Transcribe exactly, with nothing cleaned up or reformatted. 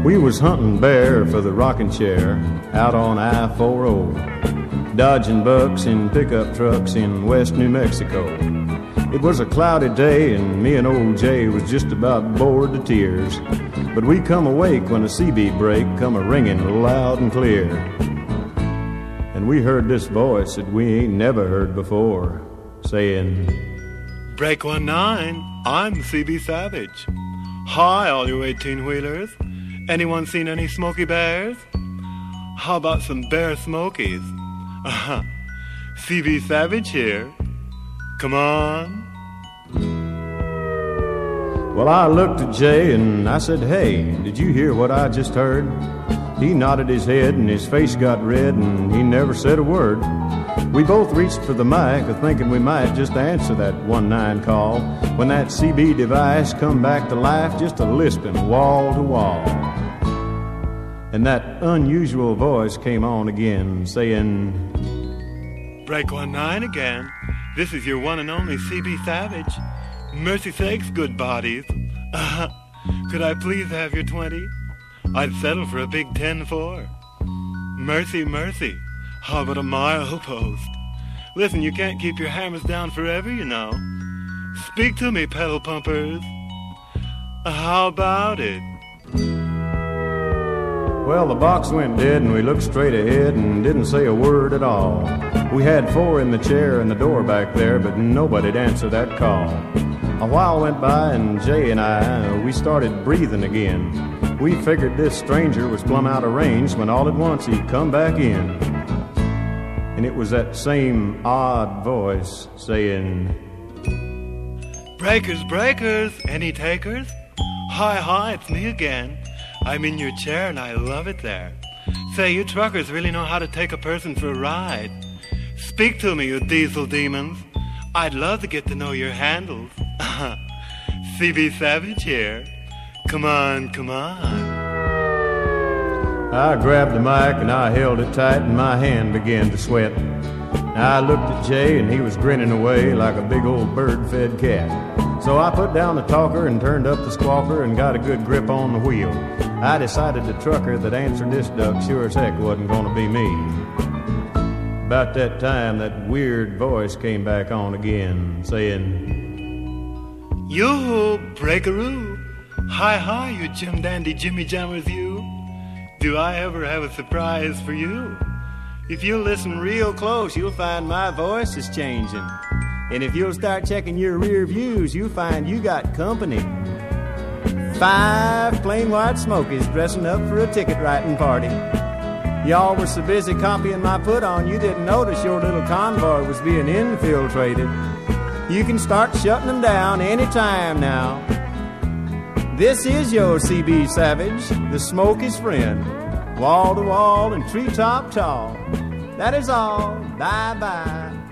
We was hunting bear for the rocking chair out on I forty, dodging bucks in pickup trucks in West New Mexico. It was a cloudy day and me and old Jay was just about bored to tears, but we come awake when a C B break come a-ringing loud and clear. And we heard this voice that we ain't never heard before, saying, Break one nine, I'm C B Savage. Hi, all you eighteen-wheelers. Anyone seen any Smoky Bears? How about some Bear Smokies? Uh-huh. C B Savage here. Come on. Well, I looked at Jay and I said, hey, did you hear what I just heard? He nodded his head and his face got red and he never said a word. We both reached for the mic, thinking we might just answer that one nine call, when that C B device come back to life, just a lisping wall to wall. And that unusual voice came on again, saying, Break one nine again. This is your one and only C B Savage. Mercy sakes, good bodies. Uh, could I please have your twenty? I'd settle for a big ten four. Mercy, mercy. How about a mile post? Listen, you can't keep your hammers down forever, you know. Speak to me, pedal pumpers. How about it? Well, the box went dead and we looked straight ahead and didn't say a word at all. We had four in the chair and the door back there, but nobody'd answer that call. A while went by and Jay and I, we started breathing again. We figured this stranger was plumb out of range when all at once he'd come back in. And it was that same odd voice saying, Breakers, breakers, any takers? Hi, hi, it's me again. I'm in your chair and I love it there. Say, you truckers really know how to take a person for a ride. Speak to me, you diesel demons. I'd love to get to know your handles. C B Savage here. Come on, come on. I grabbed the mic and I held it tight and my hand began to sweat. I looked at Jay and he was grinning away like a big old bird-fed cat. So I put down the talker and turned up the squawker and got a good grip on the wheel. I decided the trucker that answered this duck sure as heck wasn't gonna be me. About that time, that weird voice came back on again, saying, Yoo-hoo, breakaroo. Hi, hi, you Jim Dandy Jimmy Jammers, you. Do I ever have a surprise for you? If you listen real close, you'll find my voice is changing. And if you'll start checking your rear views, you'll find you got company. Five plain white smokies dressing up for a ticket writing party. Y'all were so busy copying my put on, you didn't notice your little convoy was being infiltrated. You can start shutting them down anytime now. This is your C B Savage, the Smoky's friend. Wall to wall and treetop tall. That is all. Bye-bye.